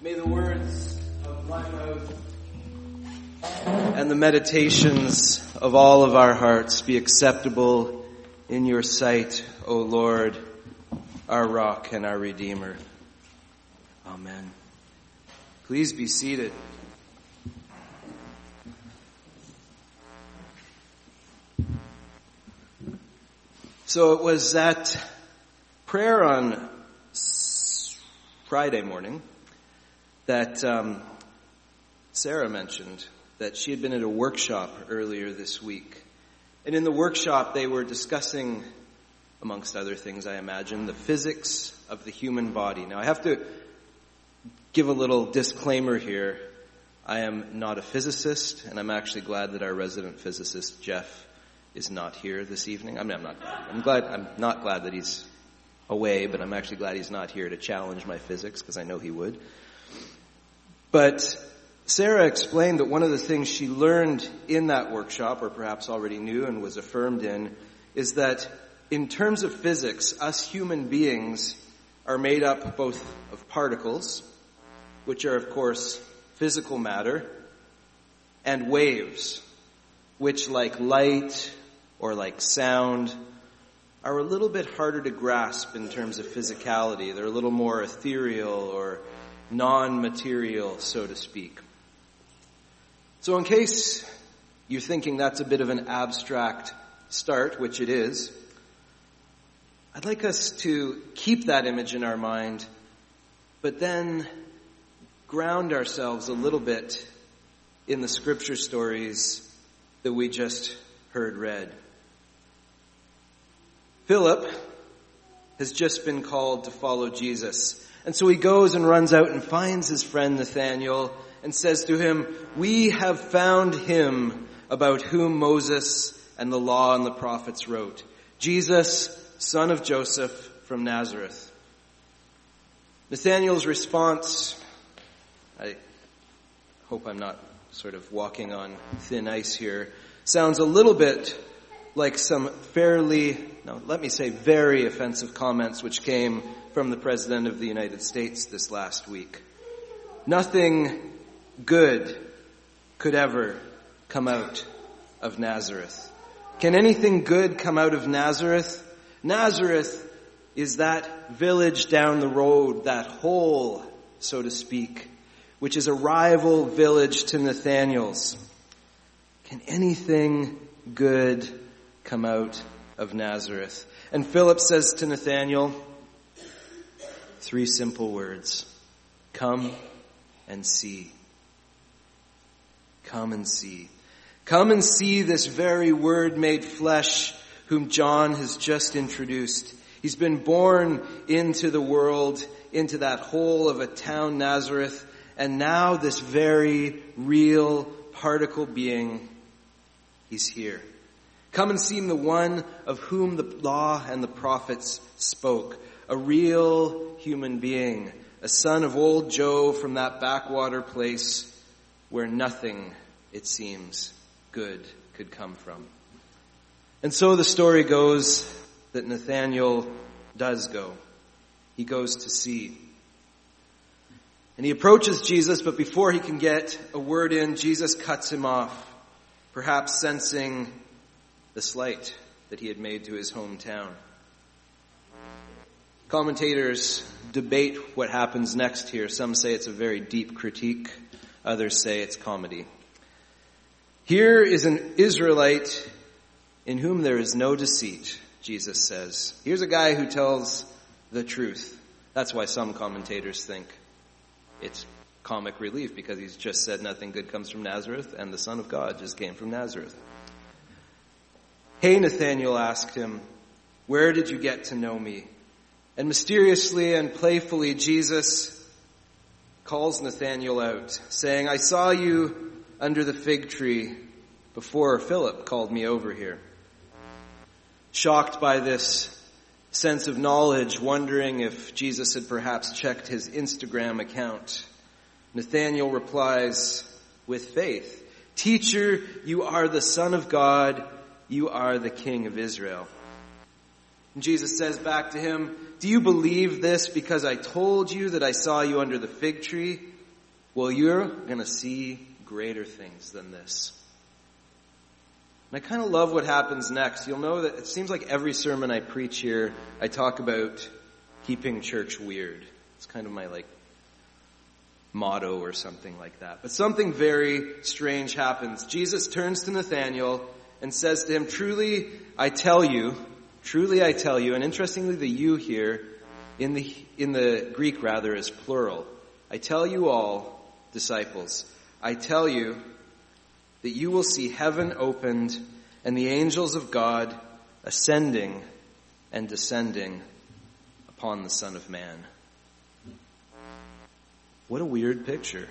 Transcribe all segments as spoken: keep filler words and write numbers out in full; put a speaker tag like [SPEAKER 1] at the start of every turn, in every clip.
[SPEAKER 1] May the words of my mouth and the meditations of all of our hearts be acceptable in your sight, O Lord, our rock and our Redeemer. Amen. Please be seated. So it was that prayer on Friday morning that um, Sarah mentioned that she had been at a workshop earlier this week. And in the workshop they were discussing, amongst other things I imagine, the physics of the human body. Now I have to give a little disclaimer here. I am not a physicist, and I'm actually glad that our resident physicist, Jeff, is not here this evening. I mean, I'm not glad. I'm glad, I'm not glad that he's away, but I'm actually glad he's not here to challenge my physics, because I know he would. But Sarah explained that one of the things she learned in that workshop, or perhaps already knew and was affirmed in, is that in terms of physics, us human beings are made up both of particles, which are, of course, physical matter, and waves, which, like light or like sound, are a little bit harder to grasp in terms of physicality. They're a little more ethereal or non-material, so to speak. So in case you're thinking that's a bit of an abstract start, which it is, I'd like us to keep that image in our mind, but then ground ourselves a little bit in the scripture stories that we just heard read. Philip has just been called to follow Jesus. And so he goes and runs out and finds his friend Nathanael and says to him, "We have found him about whom Moses and the law and the prophets wrote, Jesus, son of Joseph from Nazareth." Nathanael's response, I hope I'm not sort of walking on thin ice here, sounds a little bit like some fairly, no, let me say very offensive comments which came from the President of the United States this last week. Nothing good could ever come out of Nazareth. Can anything good come out of Nazareth? Nazareth is that village down the road, that hole, so to speak, which is a rival village to Nathanael's. Can anything good come out of Nazareth? And Philip says to Nathanael, three simple words: come and see. Come and see. Come and see this very Word made flesh whom John has just introduced. He's been born into the world, into that hole of a town, Nazareth, and now this very real particle being, he's here. Come and see the one of whom the law and the prophets spoke. A real human being, a son of old Joe from that backwater place where nothing, it seems, good could come from. And so the story goes that Nathanael does go. He goes to see. And he approaches Jesus, but before he can get a word in, Jesus cuts him off, perhaps sensing the slight that he had made to his hometown. Commentators debate what happens next here. Some say it's a very deep critique. Others say it's comedy. Here is an Israelite in whom there is no deceit, Jesus says. Here's a guy who tells the truth. That's why some commentators think it's comic relief, because he's just said nothing good comes from Nazareth, and the Son of God just came from Nazareth. "Hey," Nathanael asked him, "where did you get to know me?" And mysteriously and playfully, Jesus calls Nathanael out, saying, "I saw you under the fig tree before Philip called me over here." Shocked by this sense of knowledge, wondering if Jesus had perhaps checked his Instagram account, Nathanael replies with faith, "Teacher, you are the Son of God. You are the King of Israel." And Jesus says back to him, "Do you believe this because I told you that I saw you under the fig tree? Well, you're going to see greater things than this. And I kind of love what happens next. You'll know that it seems like every sermon I preach here, I talk about keeping church weird. It's kind of my like motto or something like that. But something very strange happens. Jesus turns to Nathanael and says to him, "Truly I tell you, truly I tell you," and interestingly the "you" here in the in the Greek rather is plural. "I tell you all, disciples, I tell you that you will see heaven opened and the angels of God ascending and descending upon the Son of Man." What a weird picture.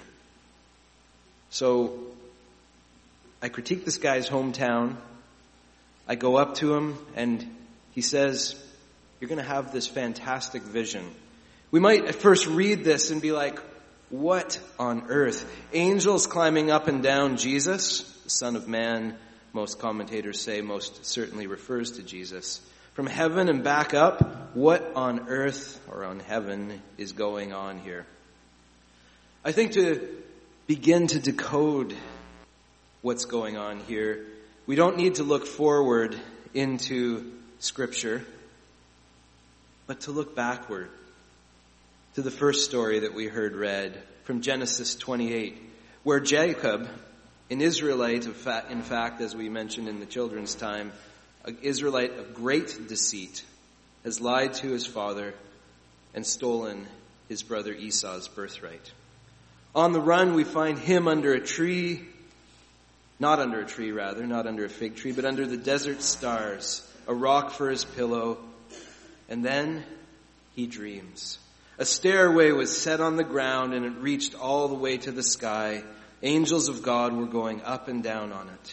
[SPEAKER 1] So, I critique this guy's hometown. I go up to him and he says, "You're going to have this fantastic vision." We might at first read this and be like, what on earth? Angels climbing up and down Jesus, the Son of Man, most commentators say most certainly refers to Jesus. From heaven and back up, what on earth or on heaven is going on here? I think to begin to decode what's going on here, we don't need to look forward into Scripture, but to look backward to the first story that we heard read from Genesis twenty-eight, where Jacob, an Israelite, in fact, as we mentioned in the children's time, an Israelite of great deceit, has lied to his father and stolen his brother Esau's birthright. On the run, we find him under a tree, not under a tree rather, not under a fig tree, but under the desert stars, a rock for his pillow, and then he dreams. A stairway was set on the ground and it reached all the way to the sky. Angels of God were going up and down on it.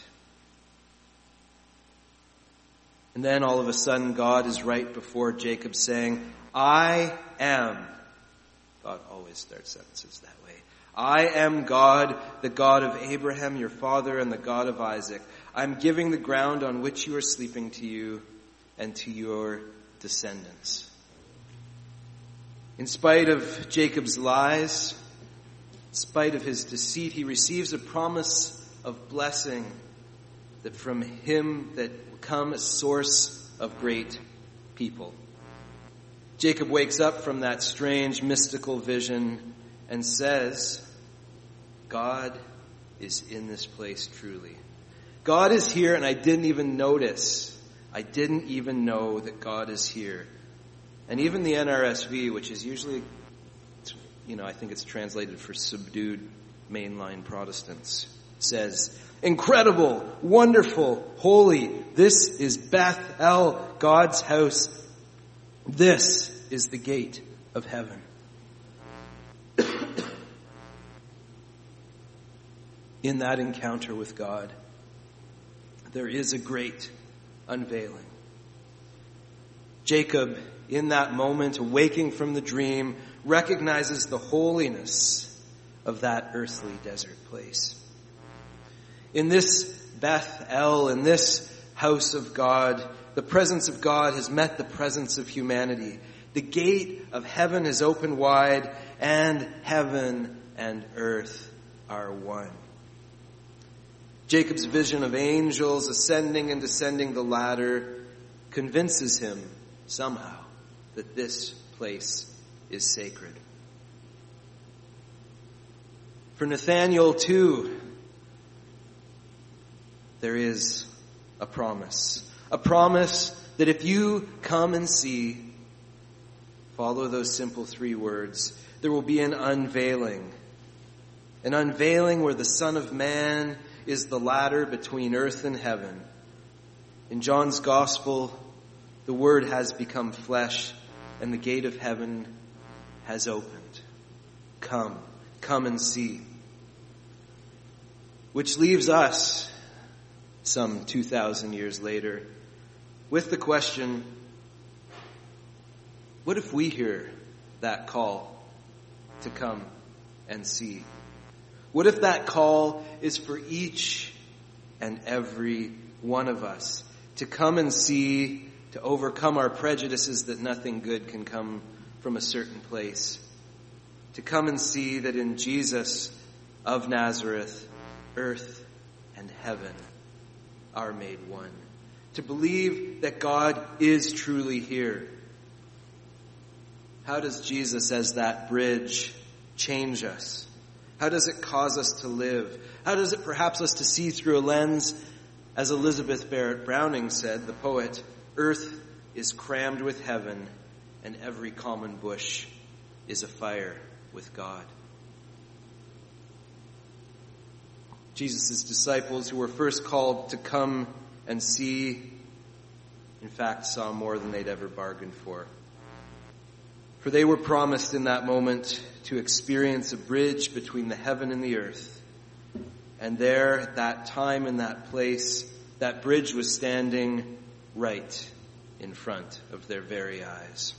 [SPEAKER 1] And then all of a sudden God is right before Jacob saying, "I am." God always starts sentences that way. "I am God, the God of Abraham, your father, and the God of Isaac. I'm giving the ground on which you are sleeping to you and to your descendants." In spite of Jacob's lies, in spite of his deceit, he receives a promise of blessing that from him that will come a source of great people. Jacob wakes up from that strange mystical vision and says, God is in this place truly. God is here and I didn't even notice. I didn't even know that God is here. And even the N R S V, which is usually, you know, I think it's translated for subdued mainline Protestants, says, "Incredible, wonderful, holy, this is Beth El, God's house. This is the gate of heaven." In that encounter with God, there is a great unveiling. Jacob, in that moment, awaking from the dream, recognizes the holiness of that earthly desert place. In this Beth El, in this house of God, the presence of God has met the presence of humanity. The gate of heaven is opened wide, and heaven and earth are one. Jacob's vision of angels ascending and descending the ladder convinces him somehow that this place is sacred. For Nathanael, too, there is a promise. A promise that if you come and see, follow those simple three words, there will be an unveiling. An unveiling where the Son of Man is the ladder between earth and heaven. In John's Gospel, the Word has become flesh and the gate of heaven has opened. Come, come and see. Which leaves us, some two thousand years later, with the question, what if we hear that call to come and see? What if that call is for each and every one of us to come and see, to overcome our prejudices that nothing good can come from a certain place, to come and see that in Jesus of Nazareth, earth and heaven are made one. To believe that God is truly here. How does Jesus as that bridge change us? How does it cause us to live? How does it perhaps us to see through a lens, as Elizabeth Barrett Browning said, the poet, earth is crammed with heaven and every common bush is afire with God. Jesus' disciples who were first called to come and see, in fact, saw more than they'd ever bargained for. For they were promised in that moment to experience a bridge between the heaven and the earth. And there, at that time and that place, that bridge was standing right in front of their very eyes.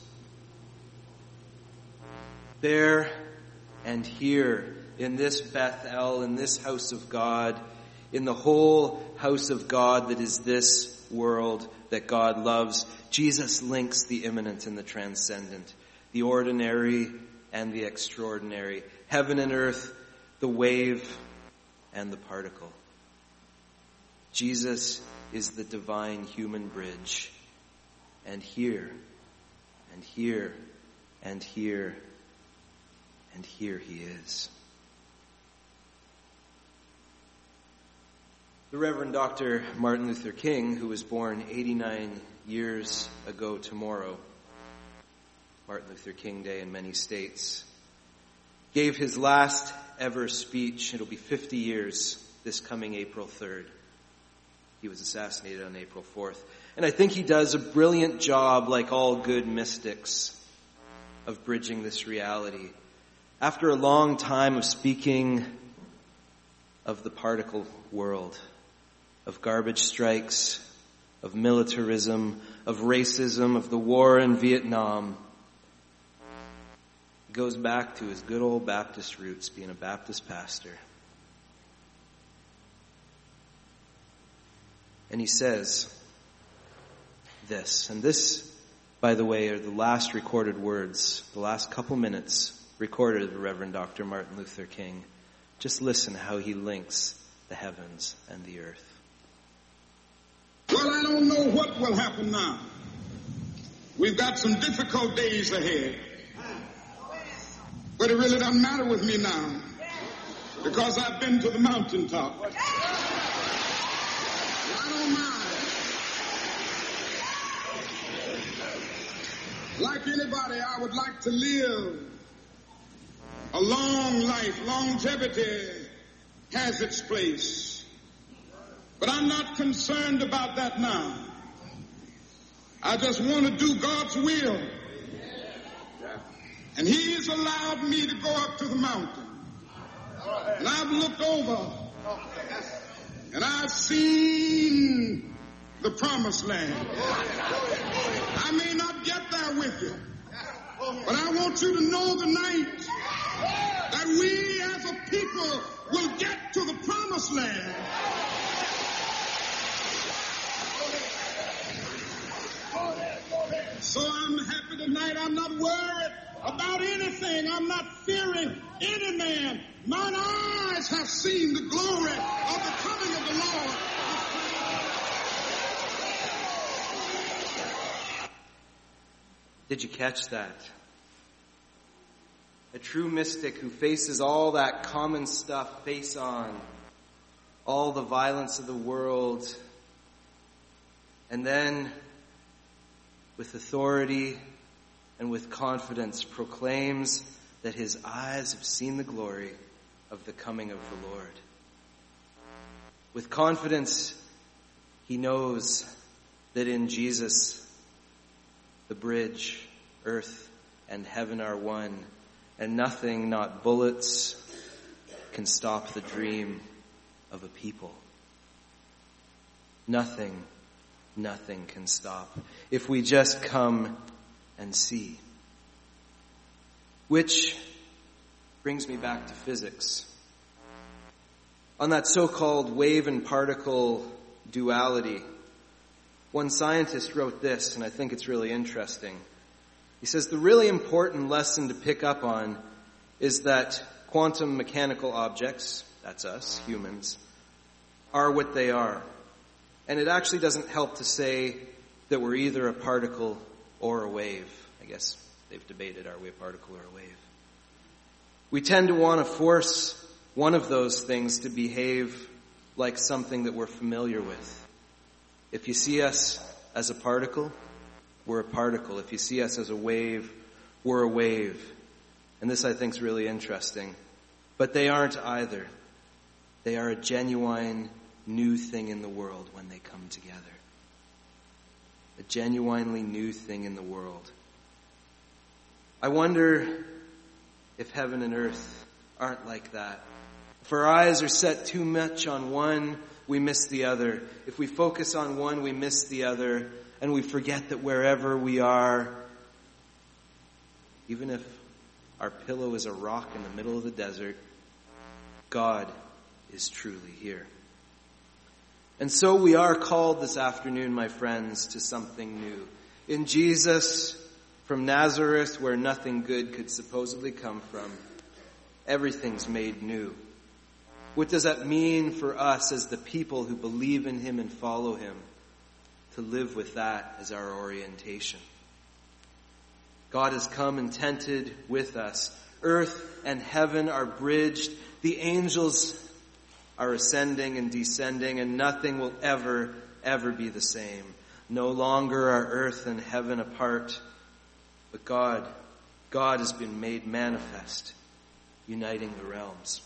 [SPEAKER 1] There and here, in this Bethel, in this house of God, in the whole house of God that is this world that God loves, Jesus links the immanent and the transcendent, the ordinary and the extraordinary, heaven and earth, the wave and the particle. Jesus is the divine human bridge. And here, and here, and here, and here he is. The Reverend Doctor Martin Luther King, who was born eighty-nine years ago tomorrow, Martin Luther King Day in many states, gave his last ever speech. It'll be fifty years this coming April third. He was assassinated on April fourth. And I think he does a brilliant job, like all good mystics, of bridging this reality. After a long time of speaking of the particle world, of garbage strikes, of militarism, of racism, of the war in Vietnam, he goes back to his good old Baptist roots, being a Baptist pastor. And he says this, and this, by the way, are the last recorded words, the last couple minutes recorded of the Reverend Doctor Martin Luther King. Just listen how he links the heavens and the earth.
[SPEAKER 2] Well, I don't know what will happen now. We've got some difficult days ahead. But it really doesn't matter with me now, because I've been to the mountaintop. I don't mind. Like anybody, I would like to live a long life. Longevity has its place. But I'm not concerned about that now. I just want to do God's will. And He's allowed me to go up to the mountain. And I've looked over and I've seen the promised land. I may not get there with you, but I want you to know tonight that we as a people will get to the promised land. So I'm happy tonight. I'm not worried about anything. I'm not fearing any man. Mine eyes have seen the glory of the coming of the Lord.
[SPEAKER 1] Did you catch that? A true mystic who faces all that common stuff face on, all the violence of the world, and then with authority and with confidence proclaims that his eyes have seen the glory of the coming of the Lord. With confidence, he knows that in Jesus, the bridge, earth and heaven are one, and nothing, not bullets, can stop the dream of a people. Nothing, nothing can stop if we just come and see. Which brings me back to physics. On that so-called wave and particle duality, one scientist wrote this, and I think it's really interesting. He says, the really important lesson to pick up on is that quantum mechanical objects, that's us, humans, are what they are. And it actually doesn't help to say that we're either a particle or a wave. I guess they've debated, are we a particle or a wave? We tend to want to force one of those things to behave like something that we're familiar with. If you see us as a particle, we're a particle. If you see us as a wave, we're a wave. And this, I think, is really interesting. But they aren't either. They are a genuine new thing in the world when they come together. A genuinely new thing in the world. I wonder if heaven and earth aren't like that. If our eyes are set too much on one, we miss the other. If we focus on one, we miss the other. And we forget that wherever we are, even if our pillow is a rock in the middle of the desert, God is truly here. And so we are called this afternoon, my friends, to something new. In Jesus, from Nazareth, where nothing good could supposedly come from, everything's made new. What does that mean for us as the people who believe in him and follow him? To live with that as our orientation. God has come and tented with us. Earth and heaven are bridged. The angels are ascending and descending, and nothing will ever, ever be the same. No longer are earth and heaven apart, but God, God has been made manifest, uniting the realms.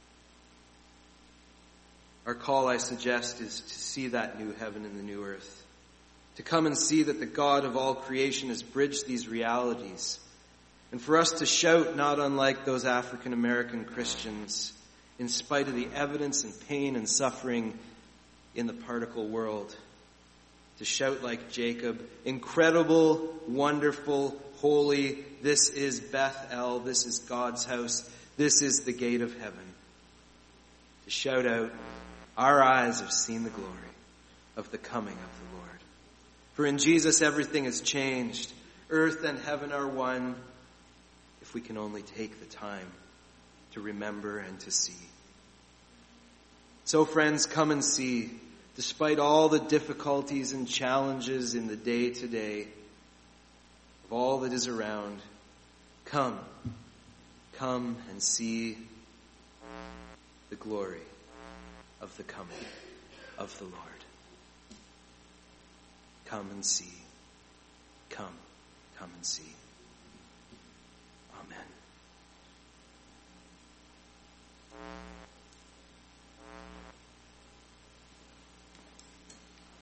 [SPEAKER 1] Our call, I suggest, is to see that new heaven and the new earth. To come and see that the God of all creation has bridged these realities. And for us to shout, not unlike those African American Christians, in spite of the evidence and pain and suffering in the particle world. To shout like Jacob, incredible, wonderful, holy, this is Beth El, this is God's house, this is the gate of heaven. To shout out, our eyes have seen the glory of the coming of the Lord. For in Jesus everything has changed. Earth and heaven are one, if we can only take the time to remember and to see. So friends, come and see, despite all the difficulties and challenges in the day-to-day of all that is around, come, come and see the glory of the coming of the Lord. Come and see. Come, come and see.